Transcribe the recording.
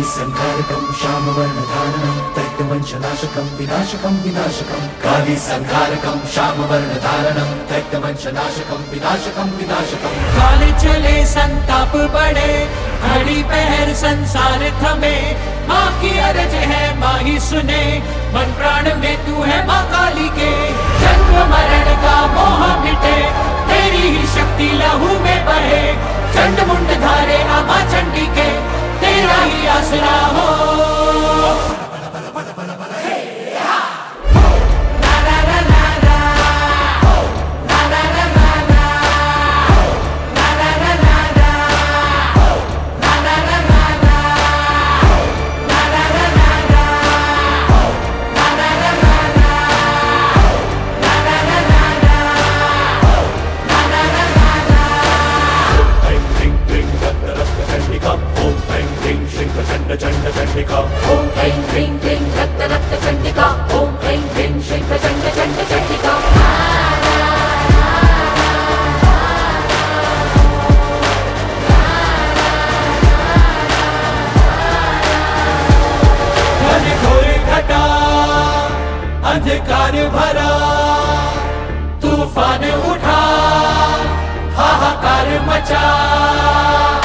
कालीसंहारकं श्यामवर्णधारणं दैत्यवंशनाशकं विनाशकं विनाशकं कालीसंहारकं श्यामवर्णधारणं दैत्यवंशनाशकं विनाशकं विनाशकं। काल चले संताप बढ़े घड़ी पहर संसार थमे, माँ की अरज है माँ ही सुने, मन प्राण में तू है माँ काली के। जन्म मरण का मोह मिटे तेरी ही शक्ति लहू में बहे, चंड मुंड धारे आमा चंडी के तेरा ही आसरा हो। चंड चंडिका ओम ऐं ह्रीं क्लीं रक्त रक्त चंडिका, ओम ऐं ह्रीं श्रीं प्रचंड चंड चंडिका। घोर घटा अंधकार भरा तूफान उठा, हाहाकार मचा।